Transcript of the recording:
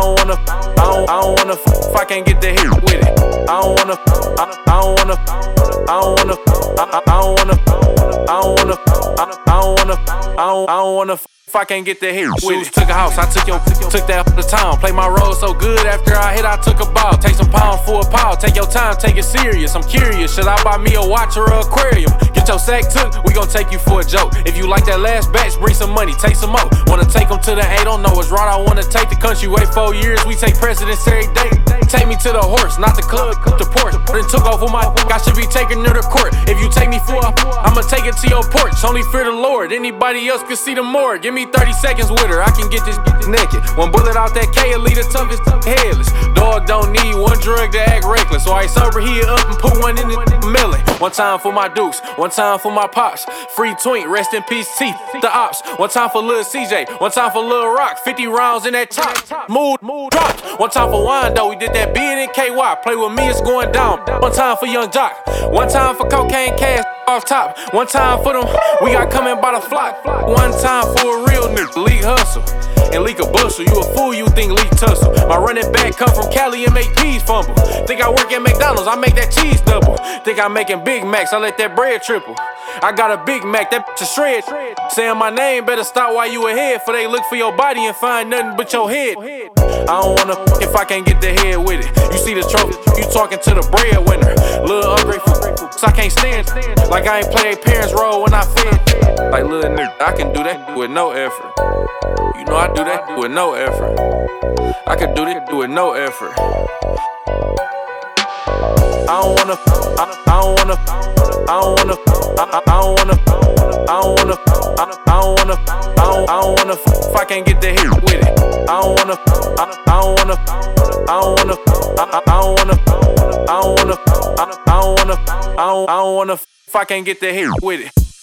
I don't wanna if I can't get the hit with it. I don't wanna if I can't get the hit with it. Took a house, I took that to town. Play my role so good, after I hit, I took a ball. Take some pounds for a pound, take your time, take it serious. I'm curious, should I buy me a watch or an aquarium? Get your sack took, we gon' take you for a joke. If you like that last batch, bring some money, take some more. Wanna take them to the A, don't know what's right, I wanna take the country. Wait 4 years, we take precedence every day. Take me to the horse, not the club, the port. Then took off with my I should be taking her to court. If you take me for I'ma take it to your porch. Only fear the Lord, anybody else can see the more. Give me 30 seconds with her, I can get this naked. One bullet out that K, lead the toughest headless. Dog don't need one drug to act reckless. So I sober here up and put one in the melon. One time for my dukes, one time for my pops. Free twink, rest in peace, teeth, the ops. One time for Lil CJ, one time for Lil Rock. 50 rounds in that top, mood drops. One time for wine though, we did that being in KY. Play with me, it's going down. One time for Young Jock, one time for cocaine cash off top. One time for them, we got coming by the flock. One time for a real nigga, leak hustle and leak a bustle. You a fool, you think leak tussle. My running back come from Cali and make peas fumble. Think I work at McDonald's, I make that cheese double. Think I'm making Big Macs, I let that bread triple. I got a Big Mac, that bitch a shred. Saying my name, better stop while you ahead. For they look for your body and find nothing but your head. I don't wanna if I can't get the head with it. You see the trophy, you talking to the breadwinner. Little ungrateful, so I can't stand. Like I ain't play their parents' role when I fed. Like little nigga, I can do that with no effort. You know I do that with no effort. I can do that with no effort. I don't wanna if I can't get the hit with it. I don't wanna if I can't get the hit with it.